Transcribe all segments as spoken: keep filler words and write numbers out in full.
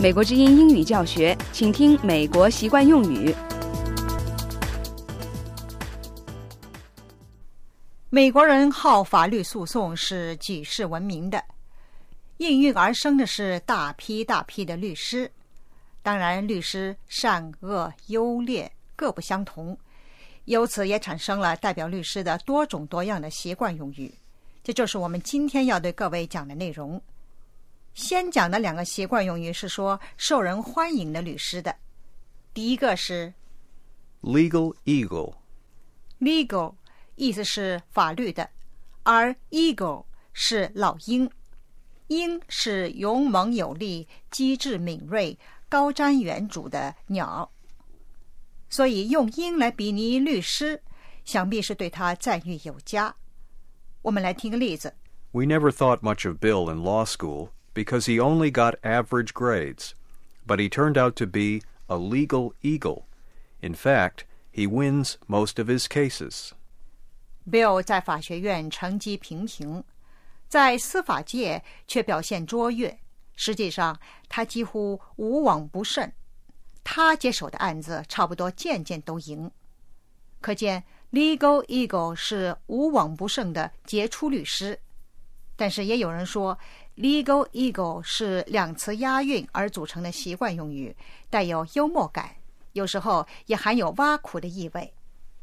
美国之音英语教学，请听美国习惯用语。 美国人好法律诉讼是举世闻名的，应运而生的是大批大批的律师。当然，律师善恶优劣各不相同，由此也产生了代表律师的多种多样的习惯用语。这就是我们今天要对各位讲的内容。先讲的两个习惯用语是说受人欢迎的律师的。第一个是 Legal eagle. Legal 意思是法律的，而 eagle 是老鹰。鹰是勇猛有力、机智敏锐、高瞻远瞩的鸟，所以用鹰来比拟律师，想必是对他赞誉有加。我们来听个例子。 We never thought much of Bill in law school because he only got average grades, but he turned out to be a legal eagle. In fact, he wins most of his cases. Bill 在法学院成绩平平，在司法界却表现卓越，实际上他几乎无往不胜，他接手的案子差不多件件都赢。可见 Legal Eagle 是无往不胜的杰出律师。但是也有人说 Legal Eagle 是两词押韵而组成的习惯用语，带有幽默感，有时候也含有挖苦的意味。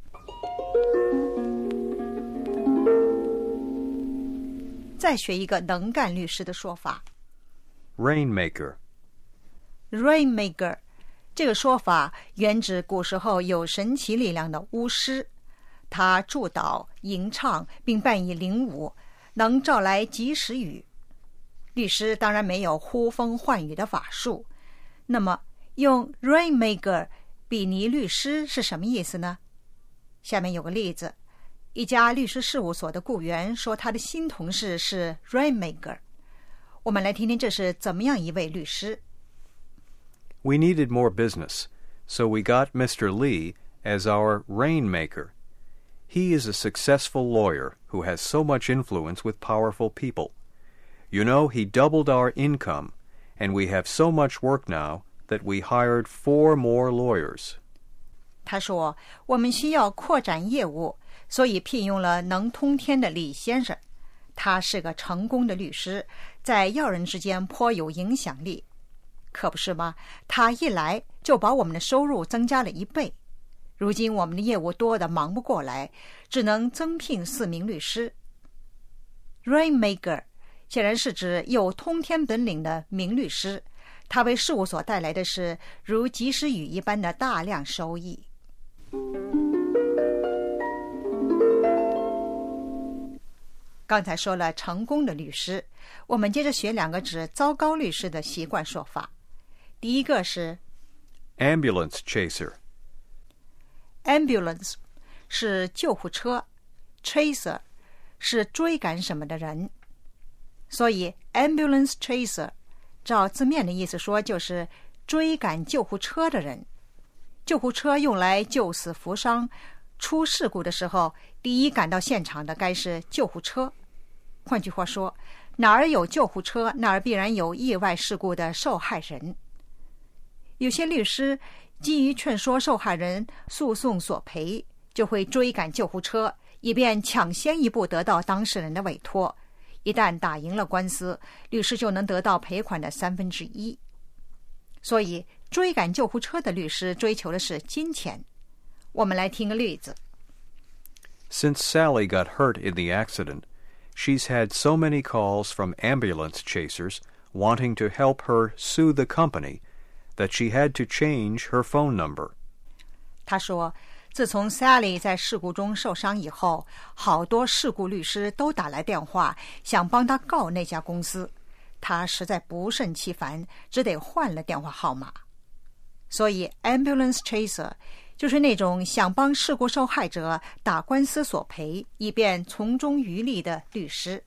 再学一个能干律师的说法， Rainmaker. Rainmaker 这个说法原指古时候有神奇力量的巫师，他祝祷、吟唱并扮以灵舞，能召来及时雨。律师当然没有呼风唤雨的法术，那么用 Rainmaker 比拟律师是什么意思呢？下面有个例子，一家律师事务所的雇员说他的新同事是 Rainmaker。 我们来听听这是怎么样一位律师。 We needed more business, so we got Mister Lee as our rainmaker. He is a successful lawyer who has so much influence with powerful people. You know, he doubled our income, and we have so much work now that we hired four more lawyers. 他说，我们需要扩展业务，所以聘用了能通天的李先生。他是个成功的律师，在要人之间颇有影响力。可不是吗？他一来就把我们的收入增加了一倍。如今我们的业务多得忙不过来，只能增聘四名律师。 Rainmaker 显然是指有通天本领的名律师，他为事务所带来的是如及时雨一般的大量收益。刚才说了成功的律师，我们接着学两个指糟糕律师的习惯说法。第一个是 Ambulance chaser. Ambulance 是救护车， Chaser 是追赶什么的人，所以 Ambulance chaser 照字面的意思说就是追赶救护车的人。救护车用来救死扶伤，出事故的时候第一赶到现场的该是救护车。换句话说，哪儿有救护车，那儿必然有意外事故的受害人。有些律师基于劝说受害人诉讼索赔，就会追赶救护车，以便抢先一步得到当事人的委托。一旦打赢了官司，律师就能得到赔款的三分之一。所以追赶救护车的律师追求的是金钱。我们来听个例子。 Since Sally got hurt in the accident, she's had so many calls from ambulance chasers wanting to help her sue the company that she had to change her phone number. 他说，自从 Sally 在事故中受伤以后，好多事故律师都打来电话，想帮他告那家公司。他实在不胜其烦，只得换了电话号码。所以 Ambulance Chaser 就是那种想帮事故受害者打官司索赔，以便从中渔利的律师。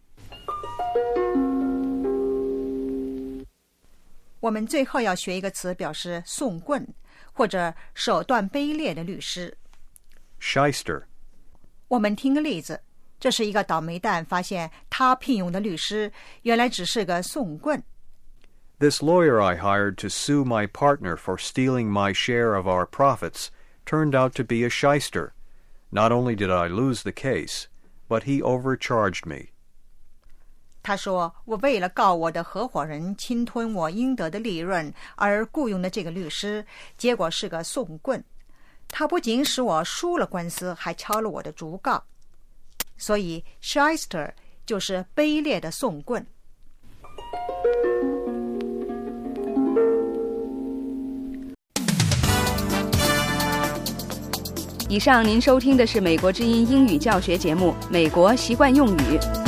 我们最后要学一个词，表示送棍或者手段卑劣的律师。 Shyster. 我们听个例子，这是一个倒霉蛋发现他聘用的律师原来只是个送棍。 This lawyer I hired to sue my partner for stealing my share of our profits turned out to be a shyster. Not only did I lose the case, but he overcharged me. 他说，我为了告我的合伙人侵吞我应得的利润而雇佣的这个律师，结果是个送棍。他不仅使我输了官司，还敲了我的竹杠。所以 shyster 就是卑劣的送棍。 以上您收听的是美国之音英语教学节目《美国习惯用语》。